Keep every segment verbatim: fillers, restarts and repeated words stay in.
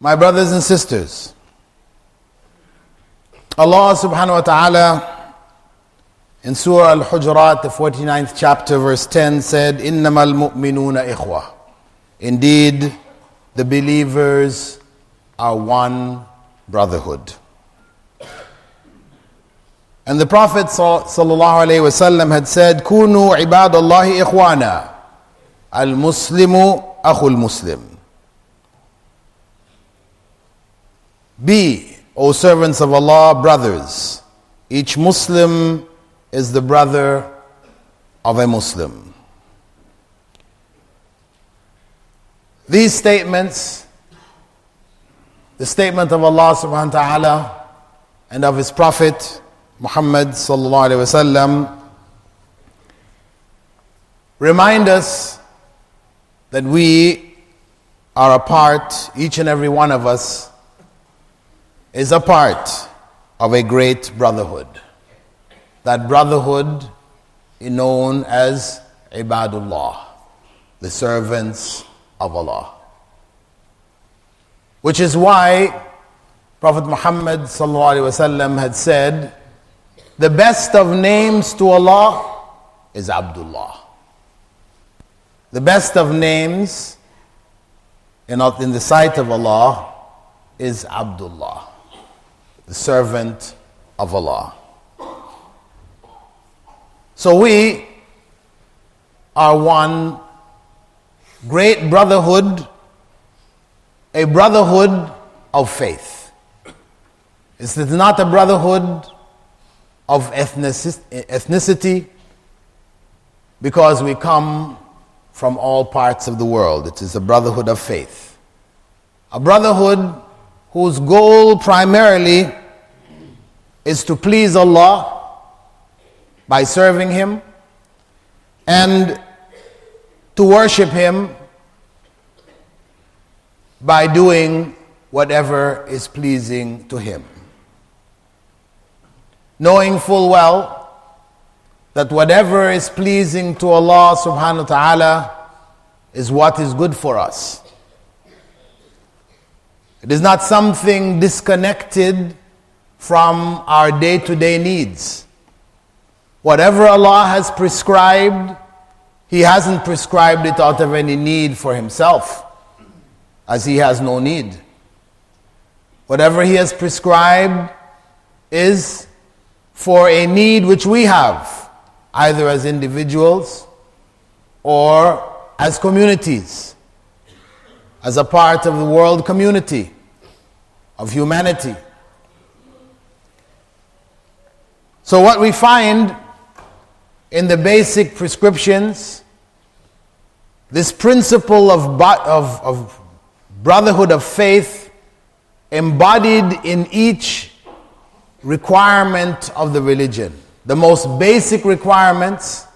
My brothers and sisters, Allah subhanahu wa ta'ala in Surah Al-Hujurat, the forty-ninth chapter, verse ten said, إِنَّمَا الْمُؤْمِنُونَ إِخْوَةٌ. Indeed, the believers are one brotherhood. And the Prophet sallallahu alaihi wasallam had said, كُونُوا عِبَادَ اللَّهِ إِخْوَانًا الْمُسْلِمُ أَخُو الْمُسْلِمِ. Be, O servants of Allah, brothers. Each Muslim is the brother of a Muslim. These statements, the statement of Allah subhanahu wa ta'ala and of His Prophet Muhammad sallallahu alaihi wasallam, remind us that we are a part, each and every one of us is a part of a great brotherhood. That brotherhood is known as Ibadullah, the servants of Allah. Which is why Prophet Muhammad sallallahu alaihi wasallam had said, the best of names to Allah is Abdullah. The best of names in, in the sight of Allah is Abdullah, the servant of Allah. So we are one great brotherhood, a brotherhood of faith. It's not a brotherhood of ethnicity, because we come from all parts of the world. It is a brotherhood of faith. A brotherhood whose goal primarily is to please Allah by serving Him and to worship Him by doing whatever is pleasing to Him. Knowing full well that whatever is pleasing to Allah subhanahu wa ta'ala is what is good for us. It is not something disconnected from our day-to-day needs. Whatever Allah has prescribed, He hasn't prescribed it out of any need for Himself, as He has no need. Whatever He has prescribed is for a need which we have, either as individuals or as communities, as a part of the world community of humanity. So what we find in the basic prescriptions, this principle of, of, of brotherhood of faith embodied in each requirement of the religion. The most basic requirements,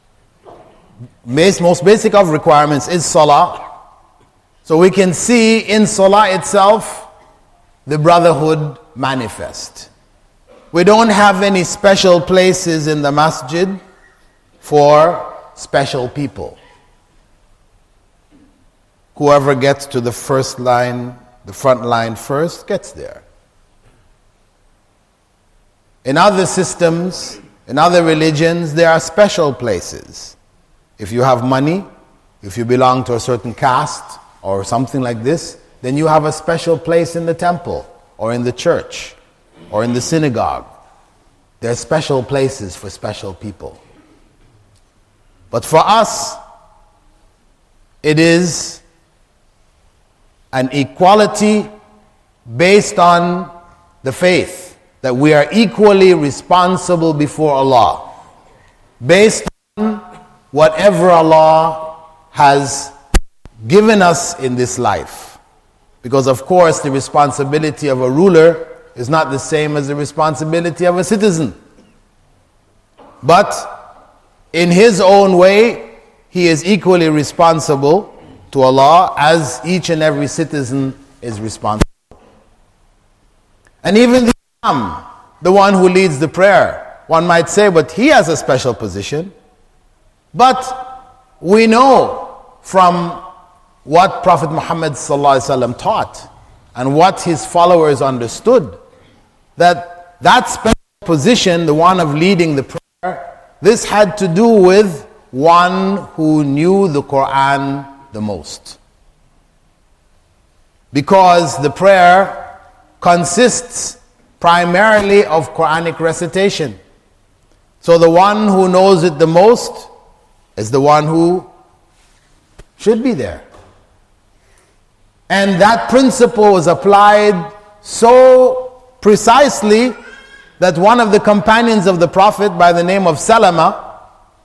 most basic of requirements is salah. So we can see in salah itself the brotherhood manifest. We don't have any special places in the masjid for special people. Whoever gets to the first line, the front line first, gets there. In other systems, in other religions, there are special places. If you have money, if you belong to a certain caste or something like this, then you have a special place in the temple or in the church or in the synagogue. There are special places for special people. But for us, it is an equality based on the faith, that we are equally responsible before Allah, based on whatever Allah has given us in this life. Because of course the responsibility of a ruler is not the same as the responsibility of a citizen. But in his own way, he is equally responsible to Allah as each and every citizen is responsible. And even the Imam, the one who leads the prayer, one might say, but he has a special position. But we know from what Prophet Muhammad sallallahu alaihi wasallam taught and what his followers understood, that that special position, the one of leading the prayer, this had to do with one who knew the Quran the most. Because the prayer consists primarily of Quranic recitation. So the one who knows it the most is the one who should be there. And that principle was applied so precisely that one of the companions of the Prophet by the name of Salama,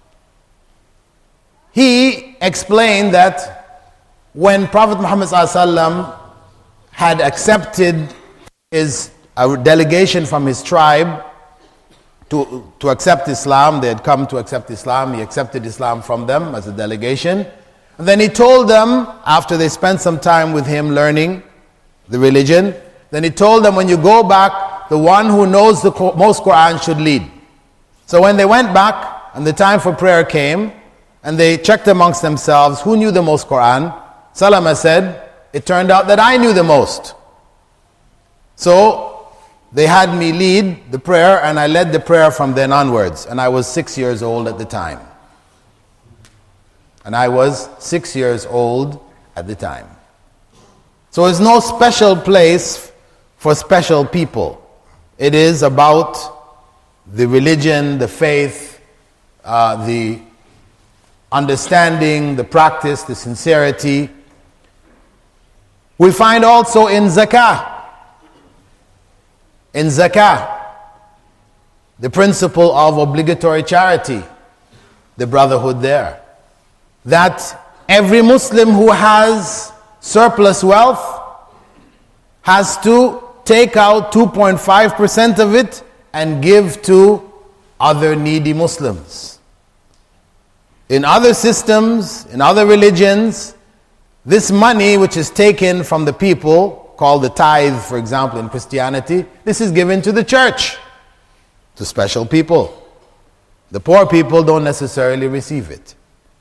he explained that when Prophet Muhammad ﷺ had accepted his a delegation from his tribe to, to accept Islam, they had come to accept Islam, he accepted Islam from them as a delegation. And then he told them, after they spent some time with him learning the religion, then he told them, when you go back, the one who knows the most Quran should lead. So when they went back and the time for prayer came, and they checked amongst themselves who knew the most Quran, Salama said, it turned out that I knew the most. So they had me lead the prayer, and I led the prayer from then onwards. And I was six years old at the time. And I was six years old at the time. So it's no special place for special people. It is about the religion, the faith, uh, the understanding, the practice, the sincerity. We find also in zakah, in zakah, the principle of obligatory charity, the brotherhood there, that every Muslim who has surplus wealth has to take out two point five percent of it and give to other needy Muslims. In other systems, in other religions, this money which is taken from the people, called the tithe, for example, in Christianity, this is given to the church, to special people. The poor people don't necessarily receive it.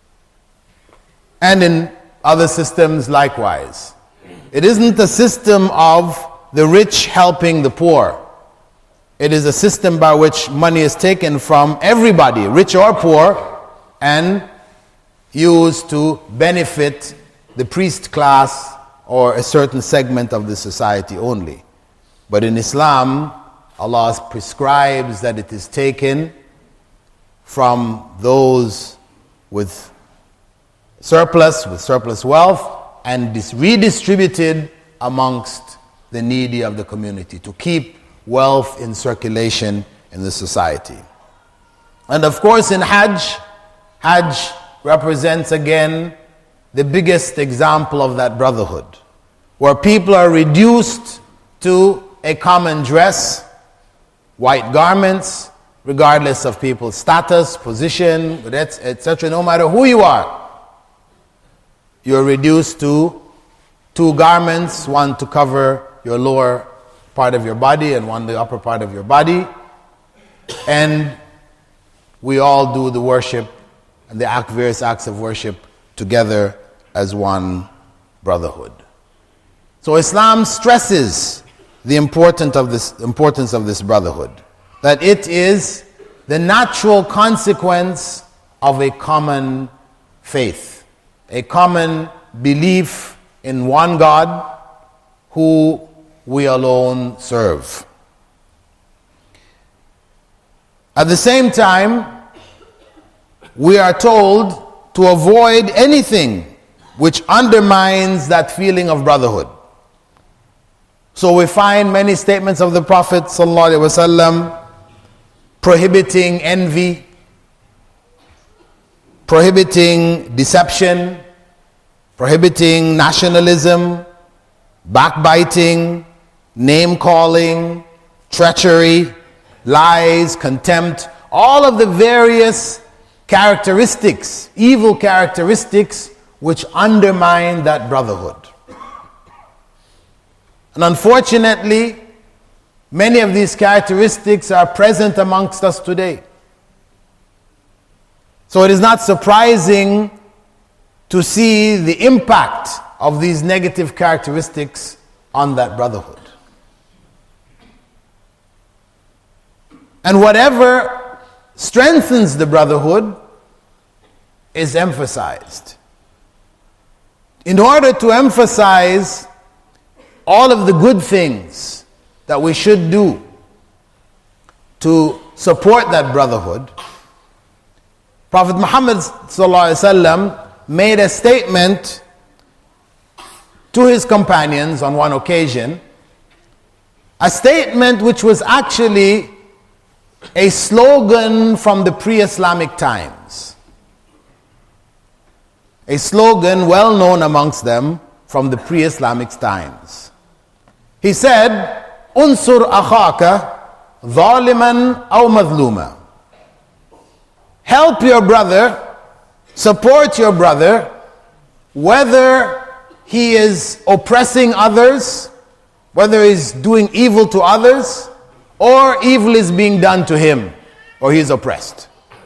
And in other systems likewise. It isn't a system of the rich helping the poor. It is a system by which money is taken from everybody, rich or poor, and used to benefit the priest class or a certain segment of the society only. But in Islam, Allah prescribes that it is taken from those with surplus, with surplus wealth, and is redistributed amongst the needy of the community to keep wealth in circulation in the society. And of course in Hajj, Hajj represents again the biggest example of that brotherhood, where people are reduced to a common dress, white garments, regardless of people's status, position, et cetera. No matter who you are, you're reduced to two garments, one to cover your lower part of your body and one the upper part of your body. And we all do the worship and the act, various acts of worship together as one brotherhood. So Islam stresses the importance of this, importance of this brotherhood, that it is the natural consequence of a common faith, a common belief in one God who we alone serve. At the same time, we are told to avoid anything which undermines that feeling of brotherhood. So we find many statements of the Prophet ﷺ prohibiting envy, prohibiting deception, prohibiting nationalism, backbiting, name-calling, treachery, lies, contempt, all of the various characteristics, evil characteristics which undermine that brotherhood. And unfortunately, many of these characteristics are present amongst us today. So it is not surprising to see the impact of these negative characteristics on that brotherhood. And whatever strengthens the brotherhood is emphasized. In order to emphasize all of the good things that we should do to support that brotherhood, Prophet Muhammad sallallahu alaihi wasallam made a statement to his companions on one occasion, a statement which was actually a slogan from the pre-Islamic times. A slogan well known amongst them from the pre-Islamic times. He said, "Unsur akhaka zaliman aw madhluma." Help your brother, support your brother, whether he is oppressing others, whether he's doing evil to others, or evil is being done to him, or he is oppressed.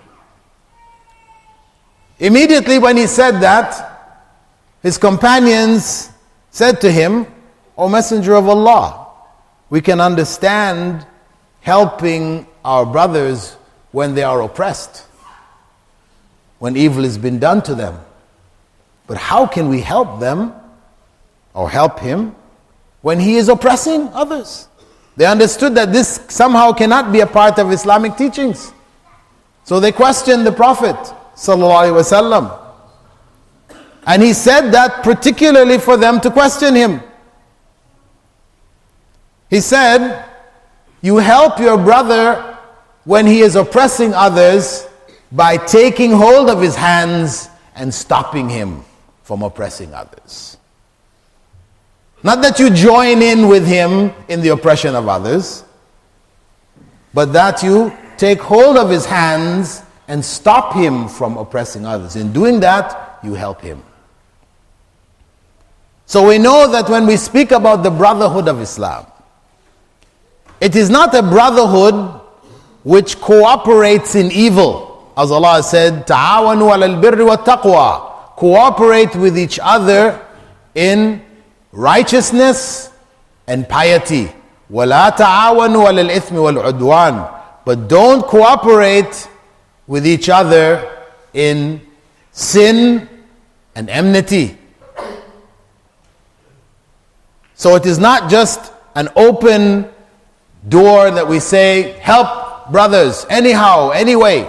Immediately when he said that, his companions said to him, "O Messenger of Allah, we can understand helping our brothers when they are oppressed, when evil has been done to them. But how can we help them or help him when he is oppressing others?" They understood that this somehow cannot be a part of Islamic teachings. So they questioned the Prophet sallallahu alaihi wasallam. And he said that particularly for them to question him. He said, "You help your brother when he is oppressing others by taking hold of his hands and stopping him from oppressing others." Not that you join in with him in the oppression of others, but that you take hold of his hands and stop him from oppressing others. In doing that, you help him. So we know that when we speak about the brotherhood of Islam, it is not a brotherhood which cooperates in evil. As Allah said, "Ta'awanu 'alal birri wat taqwa." Cooperate with each other in righteousness and piety. وَلَا تَعَاوَنُوا عَلَى الْإِثْمِ وَالْعُدْوَانِ. But don't cooperate with each other in sin and enmity. So it is not just an open door that we say, help brothers anyhow, anyway.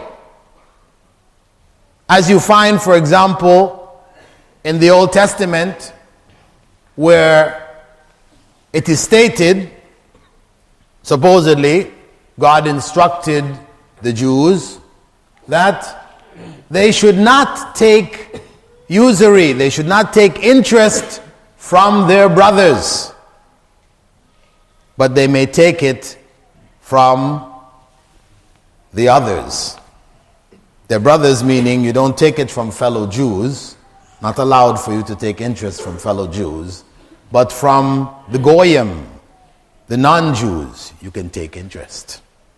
As you find, for example, in the Old Testament, where it is stated, supposedly, God instructed the Jews that they should not take usury, they should not take interest from their brothers, but they may take it from the others. Their brothers meaning you don't take it from fellow Jews, not allowed for you to take interest from fellow Jews, but from the Goyim, the non-Jews, you can take interest.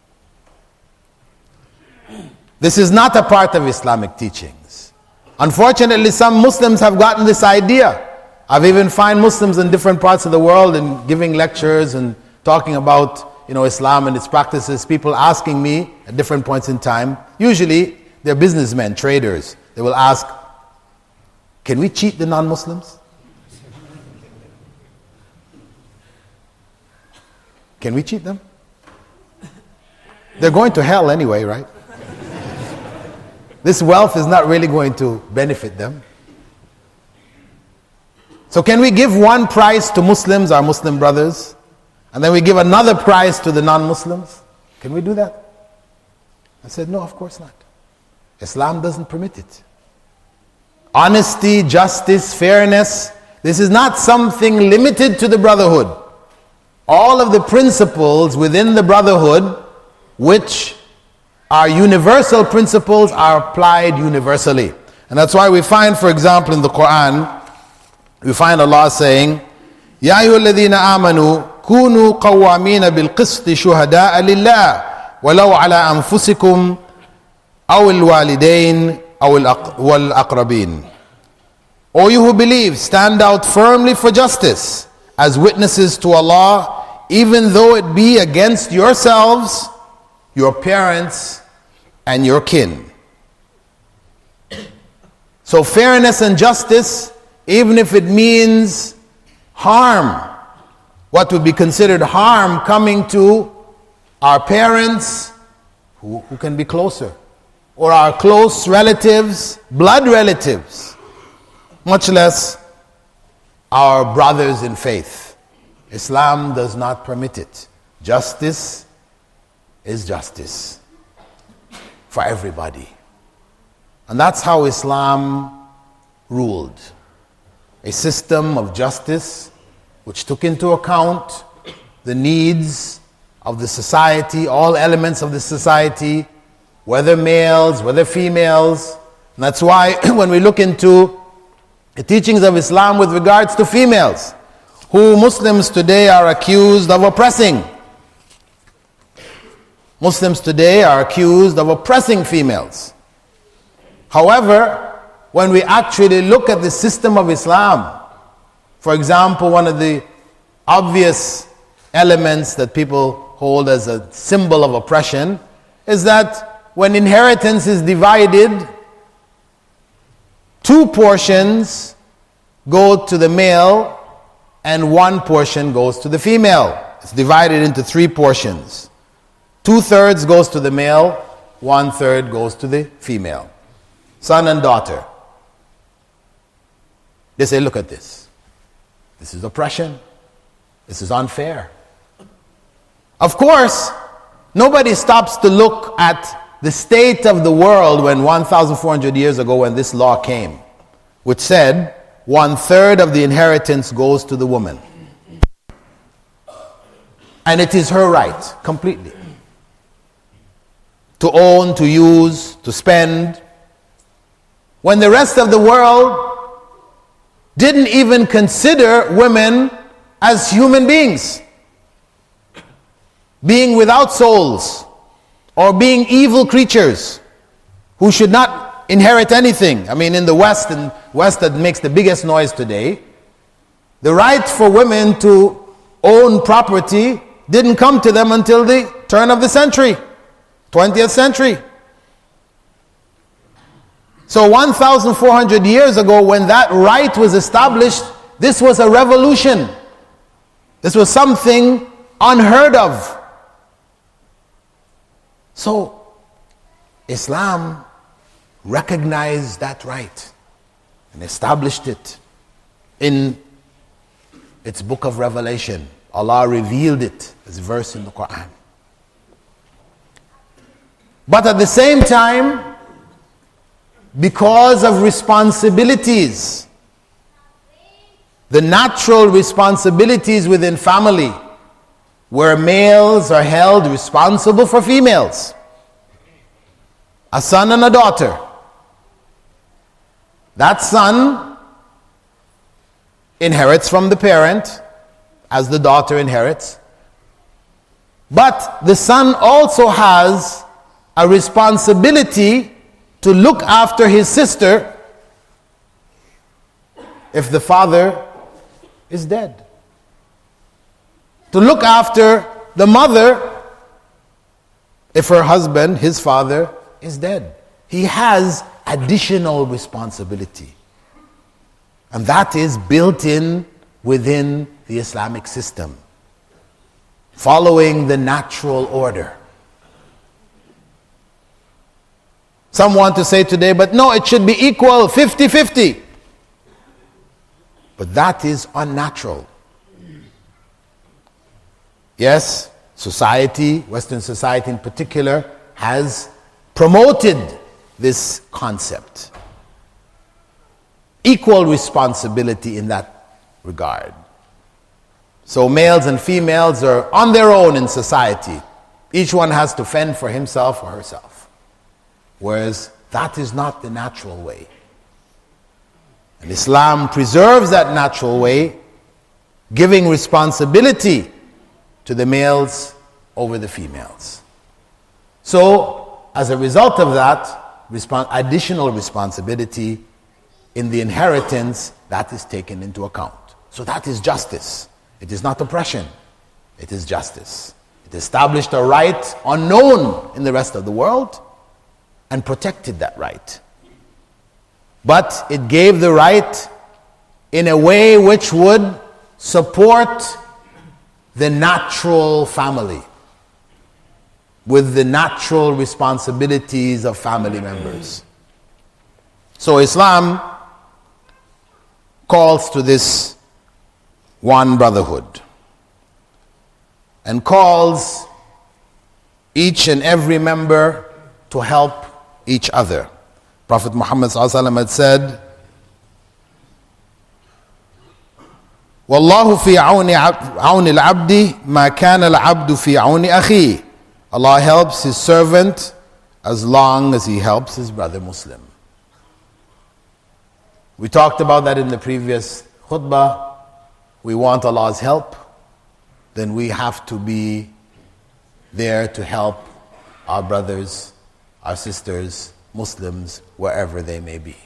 This is not a part of Islamic teachings. Unfortunately, some Muslims have gotten this idea. I've even found Muslims in different parts of the world and giving lectures and talking about, you know, Islam and its practices. People asking me at different points in time. Usually, they're businessmen, traders. They will ask, "Can we cheat the non-Muslims? Can we cheat them? They're going to hell anyway, right? This wealth is not really going to benefit them. So can we give one price to Muslims, our Muslim brothers, and then we give another price to the non-Muslims? Can we do that?" I said, "No, of course not. Islam doesn't permit it. Honesty, justice, fairness, this is not something limited to the brotherhood. All of the principles within the brotherhood, which are universal principles, are applied universally. And that's why we find, for example, in the Quran, we find Allah saying, "Ya ayyuhalladhina amanu kunu qawwamina bil qisti shuhada'a lillah walau ala anfusikum aw al walidain aw wal aqrabin." O you who believe, stand out firmly for justice as witnesses to Allah, even though it be against yourselves, your parents, and your kin. So fairness and justice, even if it means harm, what would be considered harm coming to our parents, who, who can be closer, or our close relatives, blood relatives, much less our brothers in faith. Islam does not permit it. Justice is justice for everybody. And that's how Islam ruled. A system of justice which took into account the needs of the society, all elements of the society, whether males, whether females. And that's why when we look into the teachings of Islam with regards to females, who Muslims today are accused of oppressing. Muslims today are accused of oppressing females. However, when we actually look at the system of Islam, for example, one of the obvious elements that people hold as a symbol of oppression is that when inheritance is divided, two portions go to the male and one portion goes to the female. It's divided into three portions. Two-thirds goes to the male, one-third goes to the female. Son and daughter. They say, look at this. This is oppression. This is unfair. Of course, nobody stops to look at the state of the world when one thousand four hundred years ago when this law came, which said one-third of the inheritance goes to the woman. And it is her right, completely. To own, to use, to spend. When the rest of the world didn't even consider women as human beings, being without souls, or being evil creatures who should not inherit anything. I mean, in the West, and West that makes the biggest noise today, the right for women to own property didn't come to them until the turn of the century, twentieth century. So one thousand four hundred years ago, when that right was established, this was a revolution. This was something unheard of. So Islam recognized that right and established it in its book of Revelation. Allah revealed it as a verse in the Quran. But at the same time, because of responsibilities, the natural responsibilities within family, where males are held responsible for females, a son and a daughter. That son inherits from the parent as the daughter inherits. But the son also has a responsibility to look after his sister if the father is dead. To look after the mother if her husband, his father, is dead. He has additional responsibility. And that is built in within the Islamic system, following the natural order. Some want to say today, but no, it should be equal, fifty-fifty. But that is unnatural. Yes, society, Western society in particular, has promoted this concept. Equal responsibility in that regard. So males and females are on their own in society. Each one has to fend for himself or herself. Whereas that is not the natural way. And Islam preserves that natural way, giving responsibility to the males over the females. So, as a result of that, respons- additional responsibility in the inheritance, that is taken into account. So that is justice. It is not oppression. It is justice. It established a right unknown in the rest of the world and protected that right. But it gave the right in a way which would support the natural family with the natural responsibilities of family members. So Islam calls to this one brotherhood and calls each and every member to help each other. Prophet Muhammad sallallahu alaihi wasallam had said, "Wallahu fi auni auni al-abdi ma kana al-abdu fi auni akhi." Allah helps His servant as long as he helps his brother Muslim. We talked about that in the previous khutbah. We want Allah's help, then we have to be there to help our brothers, our sisters, Muslims, wherever they may be.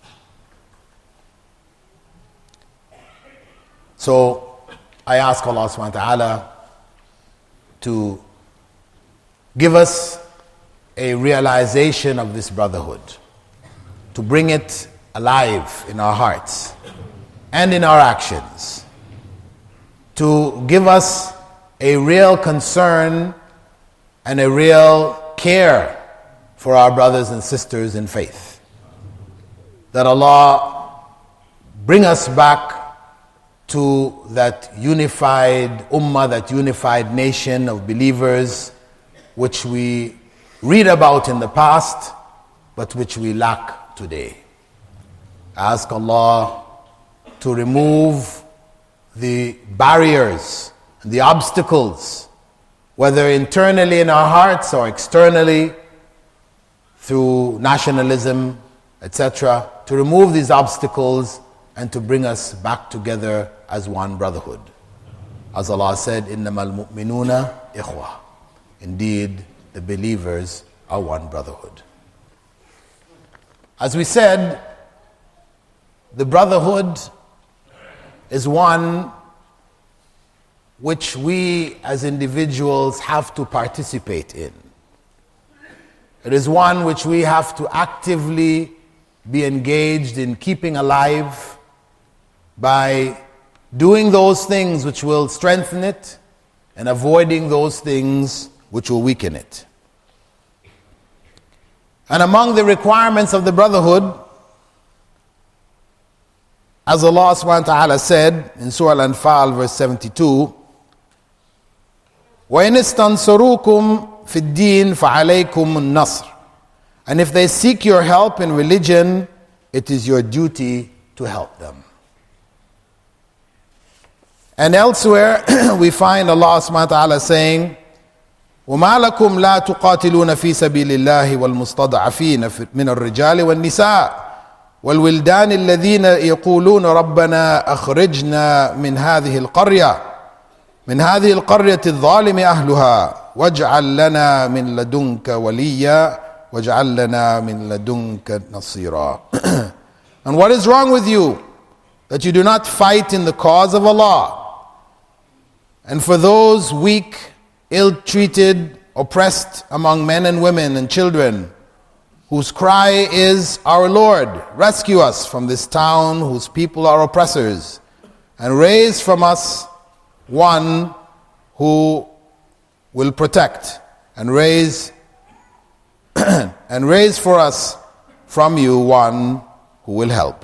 So I ask Allah subhanahu wa ta'ala to give us a realization of this brotherhood, to bring it alive in our hearts and in our actions, to give us a real concern and a real care for our brothers and sisters in faith. That Allah bring us back to that unified ummah, that unified nation of believers which we read about in the past, but which we lack today. Ask Allah to remove the barriers, the obstacles, whether internally in our hearts or externally through nationalism, et cetera, to remove these obstacles and to bring us back together as one brotherhood. As Allah said, إِنَّمَا الْمُؤْمِنُونَ إِخْوَةٌ. Indeed, the believers are one brotherhood. As we said, the brotherhood is one which we as individuals have to participate in. It is one which we have to actively be engaged in keeping alive by doing those things which will strengthen it and avoiding those things which will weaken it. And among the requirements of the brotherhood, as Allah subhanahu wa ta'ala said in Surah Al-Anfal verse seventy-two, وَإِنِ اسْتَنْصَرُوكُمْ فِي الدِّينِ فَعَلَيْكُمُ النَّصْرِ. And if they seek your help in religion, it is your duty to help them. And elsewhere we find Allah subhanahu wa ta'ala saying, وَمَا لَكُمْ لَا تُقَاتِلُونَ فِي سَبِيلِ اللَّهِ وَالْمُسْتَضْعَفِينَ مِنَ الرِّجَالِ وَالنِّسَاءِ والولدان الذين يقولون ربنا أخرجنا من هذه القرية من هذه القرية الظالم أهلها واجعل لنا من لدنك وليا واجعل لنا من لدنك نصيرا. And what is wrong with you that you do not fight in the cause of Allah? And for those weak, ill-treated, oppressed among men and women and children, whose cry is, Our Lord, rescue us from this town whose people are oppressors, and raise from us one who will protect, and raise and raise for us from you one who will help.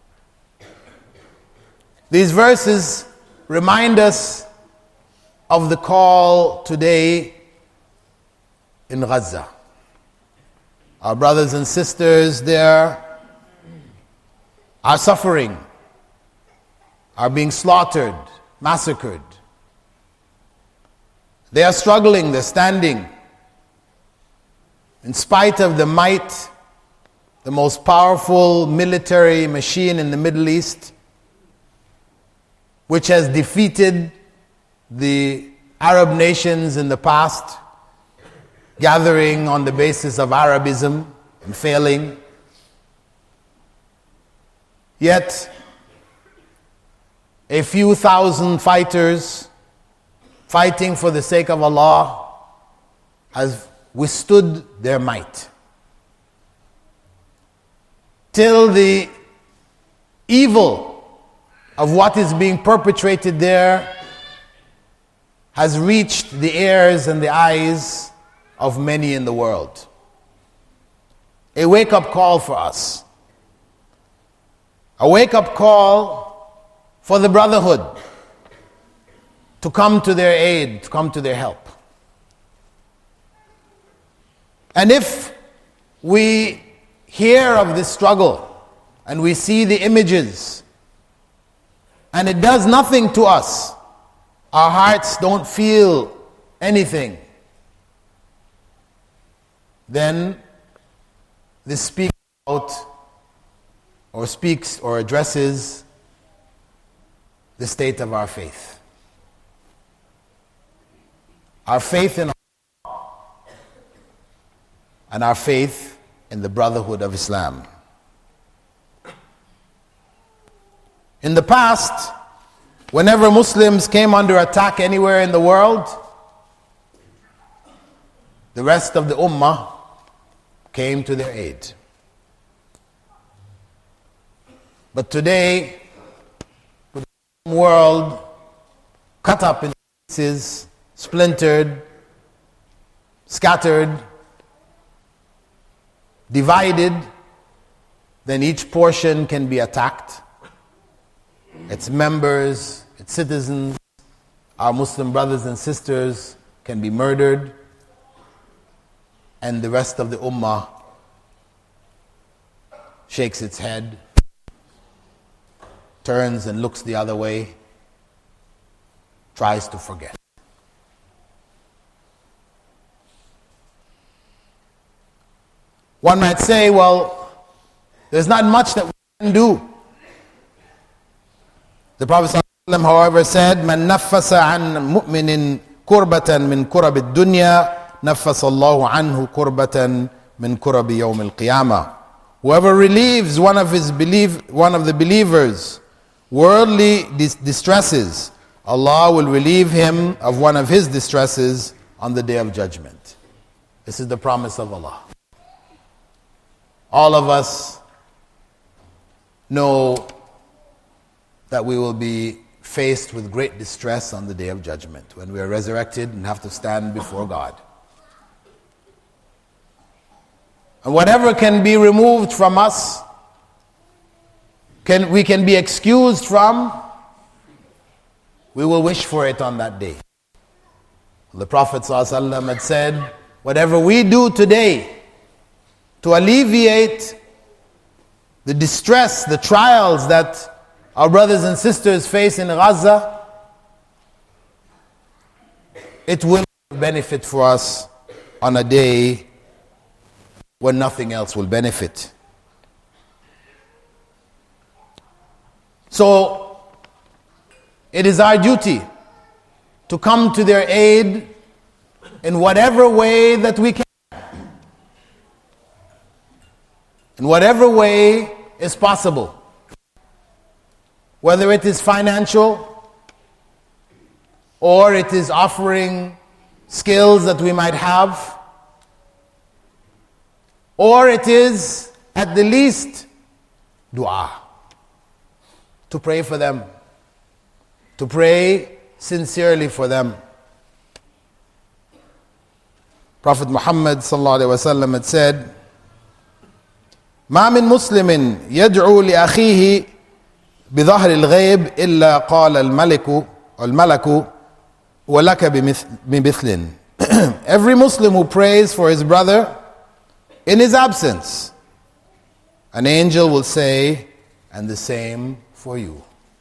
These verses remind us of the call today in Gaza. Our brothers and sisters there are suffering, are being slaughtered, massacred. They are struggling, they're standing. In spite of the might, the most powerful military machine in the Middle East, which has defeated the Arab nations in the past, gathering on the basis of Arabism and failing. Yet, a few thousand fighters fighting for the sake of Allah has withstood their might, till the evil of what is being perpetrated there has reached the ears and the eyes of many in the world. A wake-up call for us. A wake-up call for the brotherhood to come to their aid, to come to their help. And if we hear of this struggle and we see the images and it does nothing to us, our hearts don't feel anything, then this speaks out or speaks or addresses the state of our faith. Our faith in Allah and our faith in the brotherhood of Islam. In the past, whenever Muslims came under attack anywhere in the world, the rest of the ummah came to their aid. But today, with the world cut up in pieces, splintered, scattered, divided, then each portion can be attacked. Its members, its citizens, our Muslim brothers and sisters can be murdered, and the rest of the ummah shakes its head, turns and looks the other way, tries to forget. One might say, well, there's not much that we can do. The Prophet ﷺ, however, said, "Man naffasa an mu'minin kurbatan min kurab ad-dunya, naffasa Allahu anhu kurbatan min kurab yawm al-qiyamah." Whoever relieves one of his believe, one of the believers' worldly dis- distresses, Allah will relieve him of one of his distresses on the day of judgment. This is the promise of Allah. All of us know that we will be faced with great distress on the day of judgment, when we are resurrected and have to stand before God. And whatever can be removed from us, can we can be excused from, we will wish for it on that day. The Prophet ﷺ had said, whatever we do today to alleviate the distress, the trials that our brothers and sisters face in Gaza, it will benefit for us on a day when nothing else will benefit. So, it is our duty to come to their aid in whatever way that we can. In whatever way is possible. Whether it is financial, or it is offering skills that we might have, or it is at the least dua, to pray for them, to pray sincerely for them. Prophet Muhammad sallallahu alaihi wasallam had said, "Ma min muslimin yad'u li akhihi بظهر الغيب إلا قال الملك الملك ولك بمثل." Every Muslim who prays for his brother in his absence, an angel will say, and the same for you.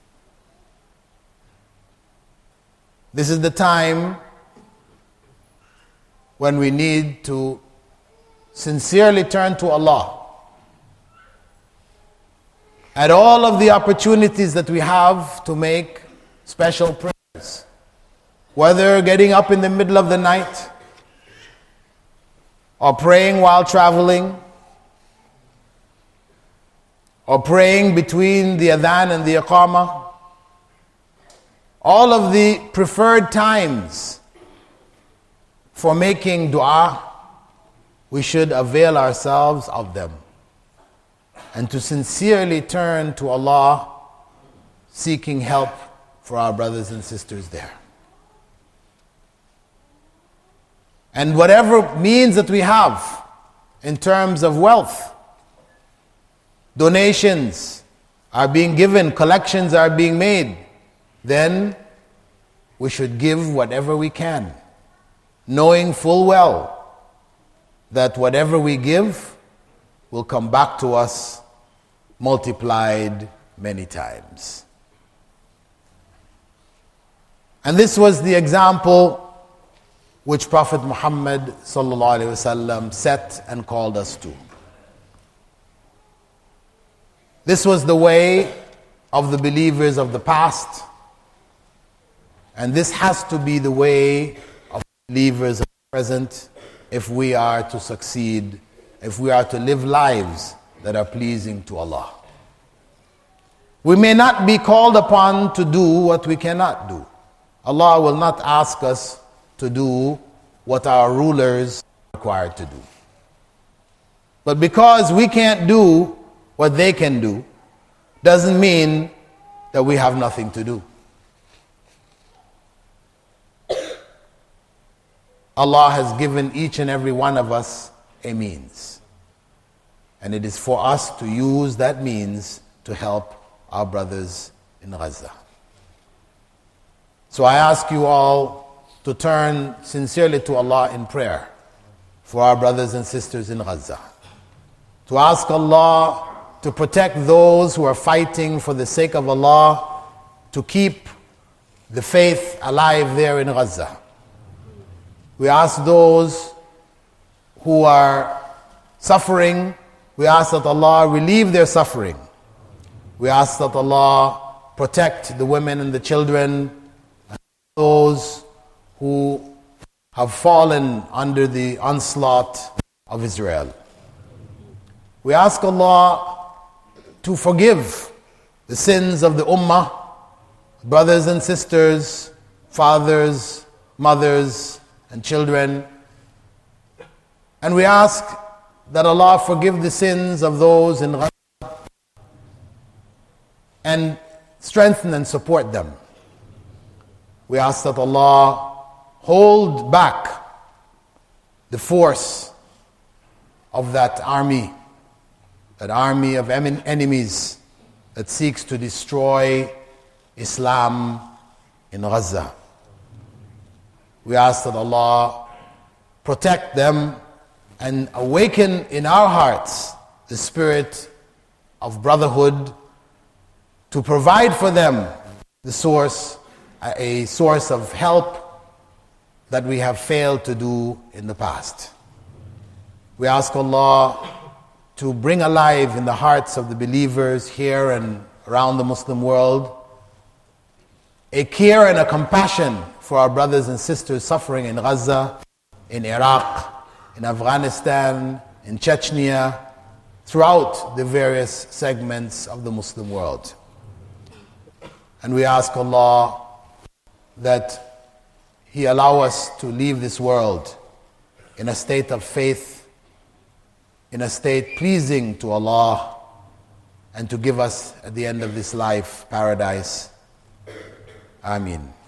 This is the time when we need to sincerely turn to Allah at all of the opportunities that we have to make special prayers, whether getting up in the middle of the night, or praying while traveling, or praying between the adhan and the iqamah, all of the preferred times for making dua, we should avail ourselves of them and to sincerely turn to Allah, seeking help for our brothers and sisters there. And whatever means that we have in terms of wealth, donations are being given, collections are being made, then we should give whatever we can, knowing full well that whatever we give will come back to us multiplied many times. And this was the example which Prophet Muhammad sallallahu alaihi wasallam set and called us to. This was the way of the believers of the past, and this has to be the way of the believers of the present if we are to succeed, if we are to live lives that are pleasing to Allah. We may not be called upon to do what we cannot do. Allah will not ask us to do what our rulers are required to do. But because we can't do what they can do, doesn't mean that we have nothing to do. Allah has given each and every one of us a means. And it is for us to use that means to help our brothers in Gaza. So I ask you all to turn sincerely to Allah in prayer for our brothers and sisters in Gaza. To ask Allah to protect those who are fighting for the sake of Allah, to keep the faith alive there in Gaza. We ask those who are suffering, we ask that Allah relieve their suffering. We ask that Allah protect the women and the children, and those who have fallen under the onslaught of Israel. We ask Allah to forgive the sins of the Ummah, brothers and sisters, fathers, mothers, and children. And we ask that Allah forgive the sins of those in Gaza and strengthen and support them. We ask that Allah hold back the force of that army, that army of enemies that seeks to destroy Islam in Gaza. We ask that Allah protect them and awaken in our hearts the spirit of brotherhood to provide for them the source, a source of help that we have failed to do in the past. We ask Allah to bring alive in the hearts of the believers here and around the Muslim world a care and a compassion for our brothers and sisters suffering in Gaza, in Iraq, in Afghanistan, in Chechnya, throughout the various segments of the Muslim world. And we ask Allah that He allow us to leave this world in a state of faith, in a state pleasing to Allah, and to give us at the end of this life paradise. Ameen.